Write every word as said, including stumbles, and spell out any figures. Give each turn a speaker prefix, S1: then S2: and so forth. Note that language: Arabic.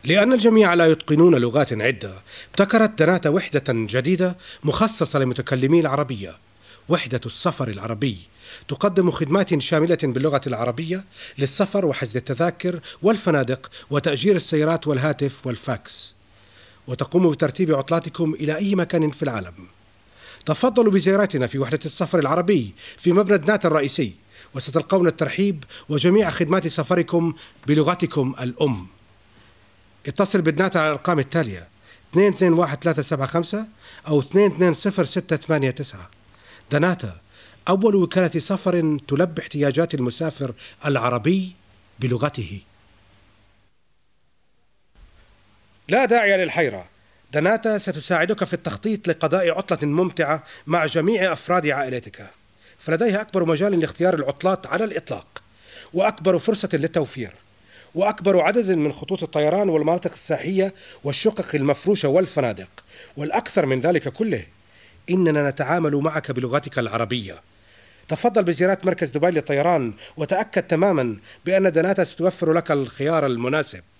S1: لأن الجميع لا يتقنون لغات عدة، ابتكرت دناتا وحدة جديدة مخصصة لمتكلمي العربية، وحدة السفر العربي، تقدم خدمات شاملة باللغة العربية للسفر وحجز التذاكر والفنادق وتأجير السيارات والهاتف والفاكس، وتقوم بترتيب عطلاتكم إلى أي مكان في العالم. تفضلوا بزيارتنا في وحدة السفر العربي في مبنى دناتا الرئيسي، وستلقون الترحيب وجميع خدمات سفركم بلغتكم الأم. اتصل بدناتا على الأرقام التالية اثنين اثنين واحد ثلاثة سبعة خمسة أو اثنين اثنين صفر ستة ثمانية تسعة. دناتا، أول وكالة سفر تلبي احتياجات المسافر العربي بلغته. لا داعي للحيرة، دناتا ستساعدك في التخطيط لقضاء عطلة ممتعة مع جميع أفراد عائلتك، فلديها أكبر مجال لاختيار العطلات على الإطلاق، وأكبر فرصة للتوفير، وأكبر عدد من خطوط الطيران والمناطق الساحية والشقق المفروشة والفنادق، والأكثر من ذلك كله إننا نتعامل معك بلغتك العربية. تفضل بزيارة مركز دبي للطيران وتأكد تماما بأن دناتا ستوفر لك الخيار المناسب.